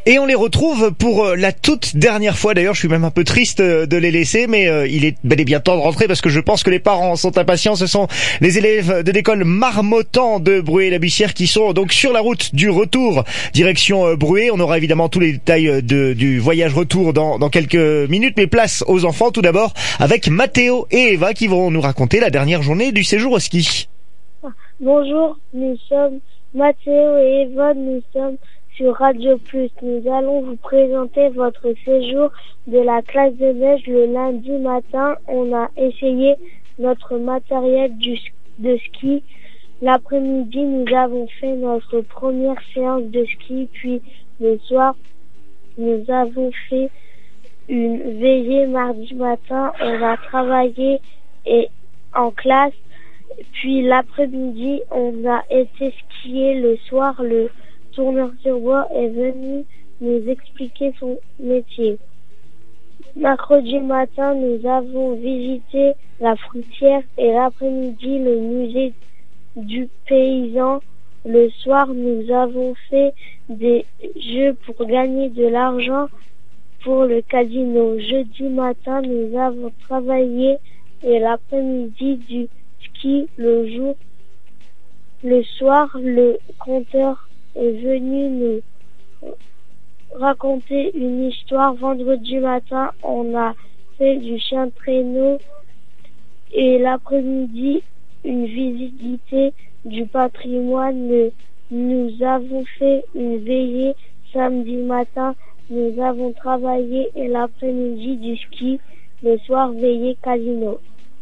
Et on les retrouve pour la toute dernière fois. D'ailleurs, je suis même un peu triste de les laisser, mais il est bel et bien temps de rentrer parce que je pense que les parents sont impatients. Ce sont les élèves de l'école Marmottan de Bruay-la-Bussière qui sont donc sur la route du retour direction Bruay. On aura évidemment tous les détails du voyage retour dans quelques minutes, mais place aux enfants tout d'abord avec Mathéo et Eva qui vont nous raconter la dernière journée du séjour au ski. Bonjour, nous sommes Mathéo et Eva, nous sommes sur Radio Plus. Nous allons vous présenter votre séjour de la classe de neige le lundi matin. On a essayé notre matériel de ski. L'après-midi, nous avons fait notre première séance de ski, puis le soir, nous avons fait une veillée mardi matin. On a travaillé en classe. Puis l'après-midi, on a été skier. Le soir, le tourneur sur bois est venu nous expliquer son métier. Mercredi matin, nous avons visité la fruitière et l'après-midi, le musée du paysan. Le soir, nous avons fait des jeux pour gagner de l'argent pour le casino. Jeudi matin, nous avons travaillé et l'après-midi du ski. Le soir, le conteur est venu nous raconter une histoire. Vendredi matin, on a fait du chien de traîneau et l'après-midi, une visite du patrimoine. Nous avons fait une veillée. Samedi matin, nous avons travaillé et l'après-midi du ski. Le soir, veillée casino.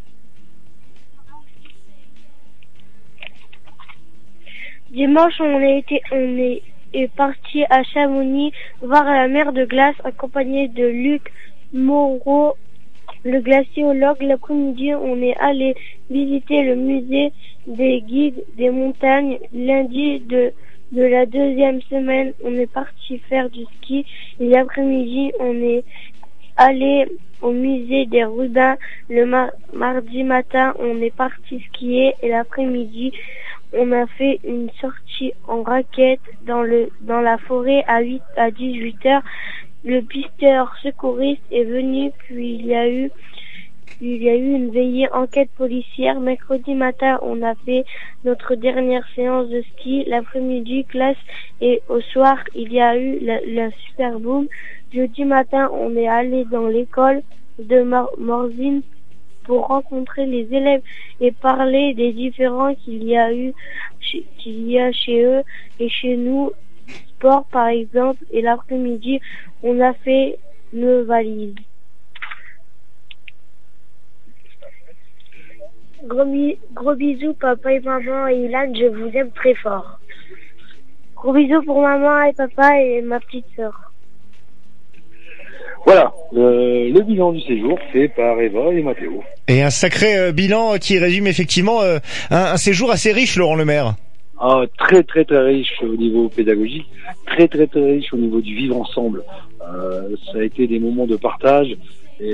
Dimanche, on est parti à Chamonix voir la mer de glace accompagné de Luc Moreau, le glaciologue. L'après-midi, on est allé visiter le musée des guides des montagnes. Lundi de la deuxième semaine, on est parti faire du ski. Et l'après-midi, on est allé au musée des Rubins. Le mardi matin, on est parti skier et l'après-midi, on a fait une sortie en raquette dans la forêt à 18 heures. Le pisteur secouriste est venu, puis il y a eu une veillée enquête policière. Mercredi matin, on a fait notre dernière séance de ski. L'après-midi, classe, et au soir, il y a eu la super boom. Jeudi matin, on est allé dans l'école de Morzine pour rencontrer les élèves et parler des différends qu'il y a chez eux et chez nous, sport par exemple. Et l'après-midi, on a fait nos valises. Gros bisous papa et maman et Ilan, je vous aime très fort. Gros bisous pour maman et papa et ma petite sœur. Voilà, le bilan du séjour fait par Eva et Mathéo. Et un sacré bilan qui résume effectivement un séjour assez riche, Laurent Lemaire. Ah, très très très riche au niveau pédagogique, très très très riche au niveau du vivre ensemble. Ça a été des moments de partage et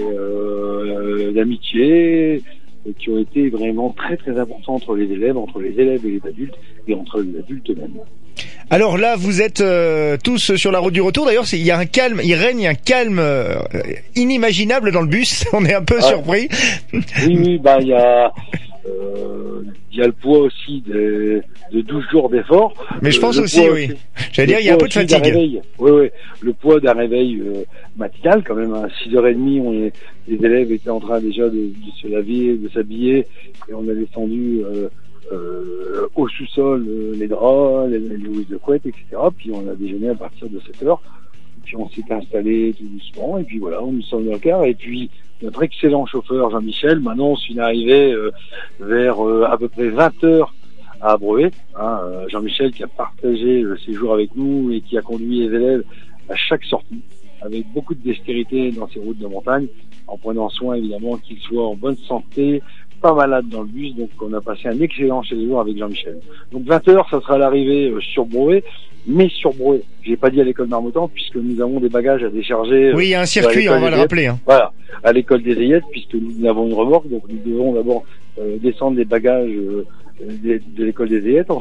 d'amitié qui ont été vraiment très très importants entre les élèves et les adultes et entre les adultes eux-mêmes. Alors là, vous êtes tous sur la route du retour. D'ailleurs, il règne un calme inimaginable dans le bus. On est un peu surpris. Oui, il y a le poids aussi de 12 jours d'effort. Mais je pense aussi, oui. J'allais dire, il y a un peu de fatigue. Oui. Le poids d'un réveil matinal, quand même, à 6h30, les élèves étaient en train déjà de se laver, de s'habiller, et on a descendu au sous-sol les draps, les houses de couette, etc. Puis on a déjeuné à partir de 7h. Puis on s'est installé tout doucement, et puis voilà, on nous sommes dans le car, et puis notre excellent chauffeur Jean-Michel m'annonce une arrivée vers à peu près 20h à Bruay. Jean-Michel qui a partagé le séjour avec nous et qui a conduit les élèves à chaque sortie, avec beaucoup de dextérité dans ces routes de montagne, en prenant soin évidemment qu'ils soient en bonne santé, pas malade dans le bus. Donc on a passé un excellent séjour avec Jean-Michel. Donc 20h, ça sera l'arrivée sur Bruay, mais sur Bruay. J'ai pas dit à l'école Marmottan, puisque nous avons des bagages à décharger. Oui, il y a un circuit, on va le rappeler. Voilà, à l'école des Ayettes, puisque nous avons une remorque, donc nous devons d'abord descendre les bagages de l'école des Ayettes. Ensuite,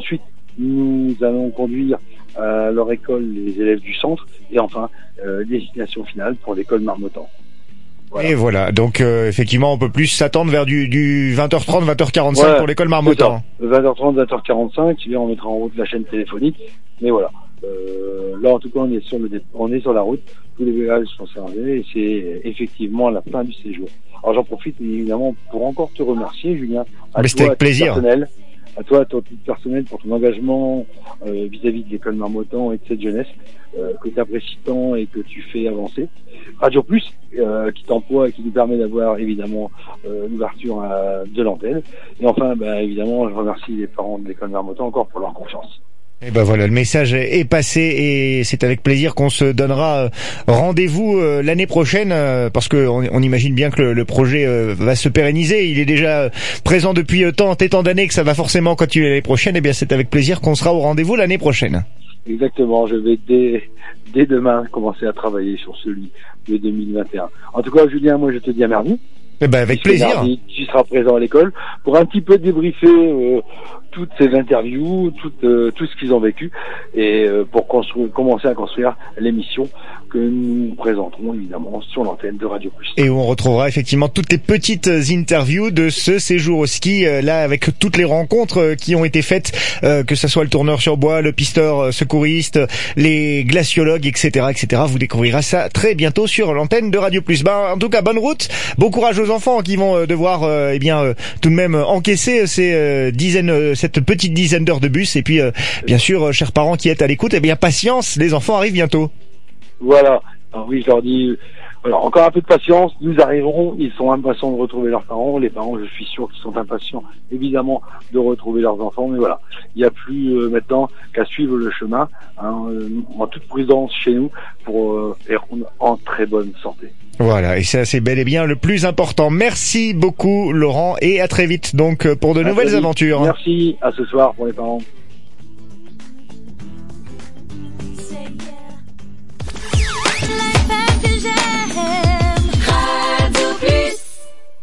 nous allons conduire à leur école les élèves du centre et enfin destination finale pour l'école Marmottan. Voilà. Et voilà, donc effectivement on peut plus s'attendre vers du 20h30, 20h45 pour l'école Marmottan. 20h30, 20h45, on mettra en route la chaîne téléphonique, mais voilà. Là en tout cas on est sur la route, tous les bagages sont servis et c'est effectivement la fin du séjour. Alors j'en profite évidemment pour encore te remercier Julien, c'était avec plaisir. À toi, à ton titre personnel, pour ton engagement vis-à-vis de l'école Marmottan et de cette jeunesse que tu apprécies tant et que tu fais avancer. Radio Plus, qui t'emploie et qui nous permet d'avoir évidemment l'ouverture de l'antenne. Et enfin, évidemment, je remercie les parents de l'école Marmottan encore pour leur confiance. Et ben voilà, le message est passé et c'est avec plaisir qu'on se donnera rendez-vous l'année prochaine parce que on imagine bien que le projet va se pérenniser. Il est déjà présent depuis tant d'années que ça va forcément continuer l'année prochaine. Et bien c'est avec plaisir qu'on sera au rendez-vous l'année prochaine. Exactement, je vais dès demain commencer à travailler sur celui de 2021. En tout cas, Julien, moi je te dis à mardi. Eh ben avec plaisir. Mardi, tu seras présent à l'école pour un petit peu débriefer toutes ces interviews, tout ce qu'ils ont vécu et pour commencer à construire l'émission que nous présenterons évidemment sur l'antenne de Radio Plus. Et où on retrouvera effectivement toutes les petites interviews de ce séjour au ski, là avec toutes les rencontres qui ont été faites, que ce soit le tourneur sur bois, le pisteur secouriste, les glaciologues, etc., etc. Vous découvrirez ça très bientôt sur l'antenne de Radio Plus. En tout cas, bonne route, bon courage aux enfants qui vont devoir, tout de même encaisser cette petite dizaine d'heures de bus. Et puis, bien sûr, chers parents qui êtes à l'écoute, patience, les enfants arrivent bientôt. Voilà. Alors oui, je leur dis, voilà, encore un peu de patience, nous arriverons, ils sont impatients de retrouver leurs parents, les parents, je suis sûr qu'ils sont impatients, évidemment, de retrouver leurs enfants, mais voilà, il n'y a plus maintenant qu'à suivre le chemin, en toute prudence chez nous, pour être en très bonne santé. Voilà, et ça c'est bel et bien le plus important. Merci beaucoup Laurent, et à très vite donc pour de nouvelles aventures. Merci, à ce soir pour les parents.